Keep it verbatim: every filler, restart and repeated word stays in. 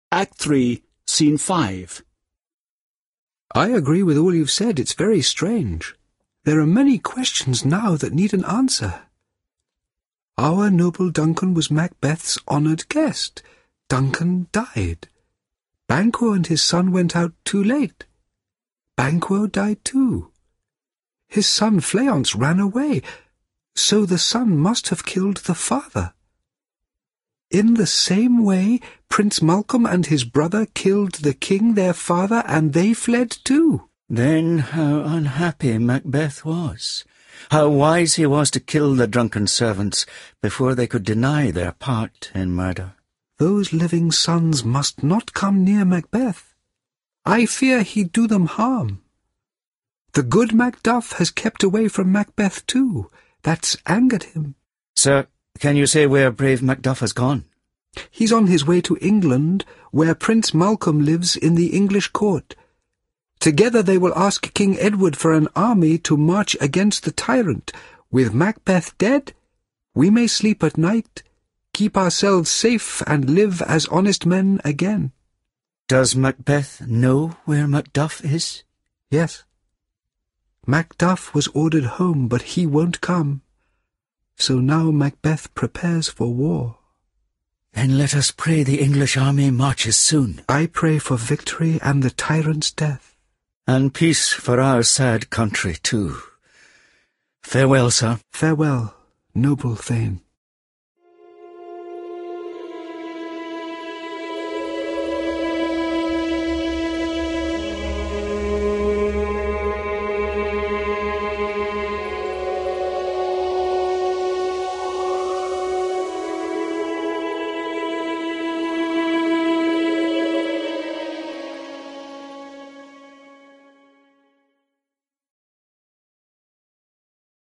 Act three, Scene five. I agree with all you've said. It's very strange. There are many questions now that need an answer. Our noble Duncan was Macbeth's honoured guest. Duncan died. Banquo and his son went out too late. Banquo died too. His son Fleance ran away, so the son must have killed the father. In the same way, Prince Malcolm and his brother killed the king their father, and they fled too. Then how unhappy Macbeth was. How wise he was to kill the drunken servants before they could deny their part in murder. Those living sons must not come near Macbeth. I fear he'd do them harm. The good Macduff has kept away from Macbeth too. That's angered him. Sir, can you say where brave Macduff has gone? He's on his way to England, where Prince Malcolm lives in the English court. Together they will ask King Edward for an army to march against the tyrant. With Macbeth dead, we may sleep at night, keep ourselves safe, and live as honest men again. Does Macbeth know where Macduff is? Yes. Macduff was ordered home, but he won't come. So now Macbeth prepares for war. Then let us pray the English army marches soon. I pray for victory and the tyrant's death. And peace for our sad country too. Farewell, sir. Farewell, noble Thane.